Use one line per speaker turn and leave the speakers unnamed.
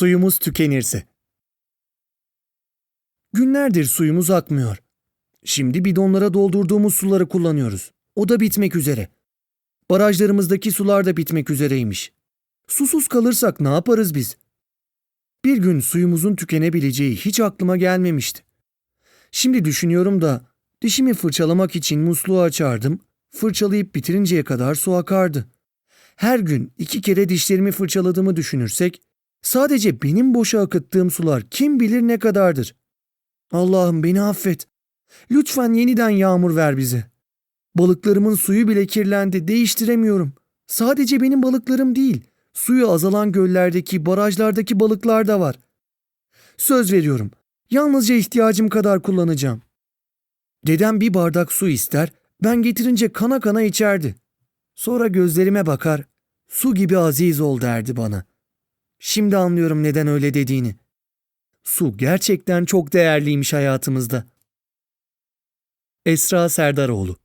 Suyumuz tükenirse. Günlerdir suyumuz akmıyor. Şimdi bidonlara doldurduğumuz suları kullanıyoruz. O da bitmek üzere. Barajlarımızdaki sular da bitmek üzereymiş. Susuz kalırsak ne yaparız biz? Bir gün suyumuzun tükenebileceği hiç aklıma gelmemişti. Şimdi düşünüyorum da dişimi fırçalamak için musluğu açardım, fırçalayıp bitirinceye kadar su akardı. Her gün 2 kere dişlerimi fırçaladığımı düşünürsek, sadece benim boşa akıttığım sular kim bilir ne kadardır. Allah'ım beni affet. Lütfen yeniden yağmur ver bize. Balıklarımın suyu bile kirlendi, değiştiremiyorum. Sadece benim balıklarım değil, suyu azalan göllerdeki, barajlardaki balıklar da var. Söz veriyorum, yalnızca ihtiyacım kadar kullanacağım. Dedem bir bardak su ister, ben getirince kana kana içerdi. Sonra gözlerime bakar, su gibi aziz ol derdi bana. Şimdi anlıyorum neden öyle dediğini. Su gerçekten çok değerliymiş hayatımızda. Esra Serdaroğlu.